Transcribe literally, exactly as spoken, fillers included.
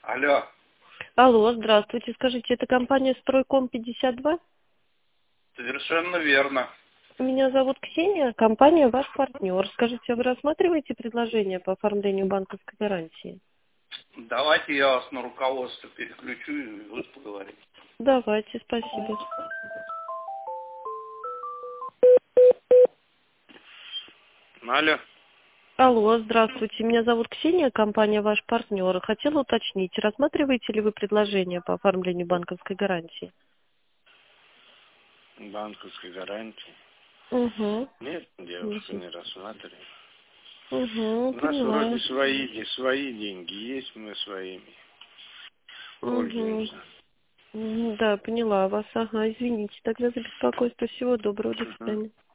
Алло. Алло, здравствуйте. Скажите, это компания «Стройком пятьдесят два»? Совершенно верно. Меня зовут Ксения, компания «Ваш партнер». Скажите, а вы рассматриваете предложение по оформлению банковской гарантии? Давайте я вас на руководство переключу и вы поговорите. Давайте, спасибо. Алло. Алло, здравствуйте. Меня зовут Ксения, компания «Ваш партнер». Хотела уточнить, рассматриваете ли вы предложение по оформлению банковской гарантии? Банковской гарантии? Угу. Нет, девушка, не рассматриваем. Угу, У нас вроде понимаю. свои, де- свои деньги есть, мы своими Угу. пользуемся. Да, поняла вас. Ага, извините тогда за беспокойство. Всего доброго, до Мгм. свидания.